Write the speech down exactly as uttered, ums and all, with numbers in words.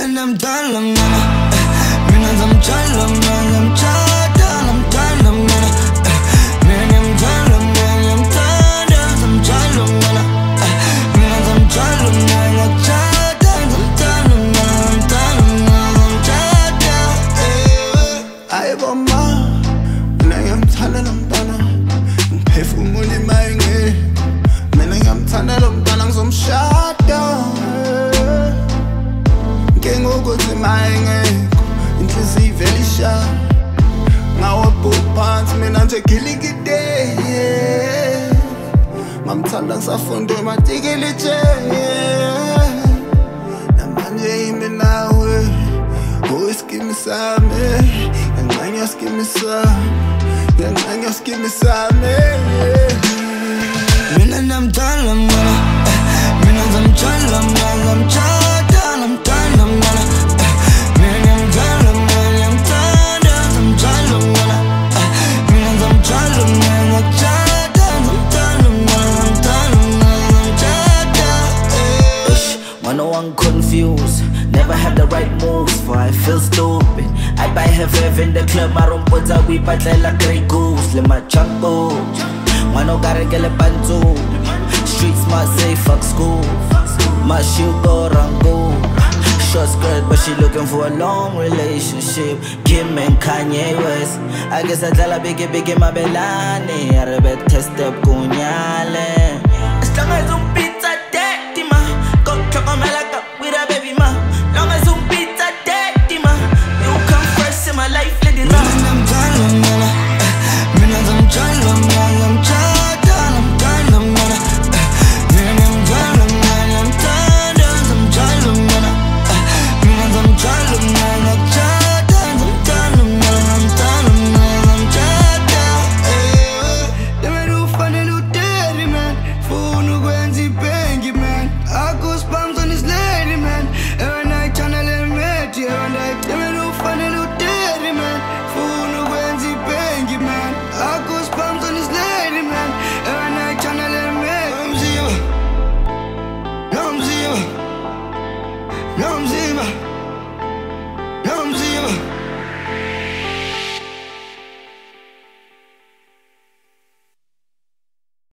Mina namdala mngani, mina zamjala mngani, zamjada namdala mngani, mina namdala mngani, zamjada zamjala mngani, mina zamjala mngani, zamjada zamjala mngani, zamjada zamjada. Ayiboma, mina ngiyamthanda lo mntwana, ngiphefumula imayenge, mina ngiyamthanda lo mntwana ngizomshada. Ngokuthi mayengekho inhliziyo ivele ishaya ngawabhuka phansi mina nje gilikide ngamthanda ngisafunda ematikilitshe namanje yimi nawe uyiskimi sami ngiyancanya skimi sami ngiyancanya skimi sami mina namdala mngani, mina zamjala mngani, zamjada namdala mngani, mina namdala mngani, zamjada zamjala mngani, mina zamjala mngani, zamjada zamjala mngani, zamjala mngani, zamjada. Mano, I'm confused, never have the right moves, for I feel stupid. I buy her fave in the club, marumpotsa we battle like Grey Goose, le machambo. Mano, gotta get a panzo. Street smart, say fuck school. My shoe go rango. Short skirt, but she looking for a long relationship. Kim and Kanye West. I guess I tell her biggie, biggie, my belani. I bet test up kunyale.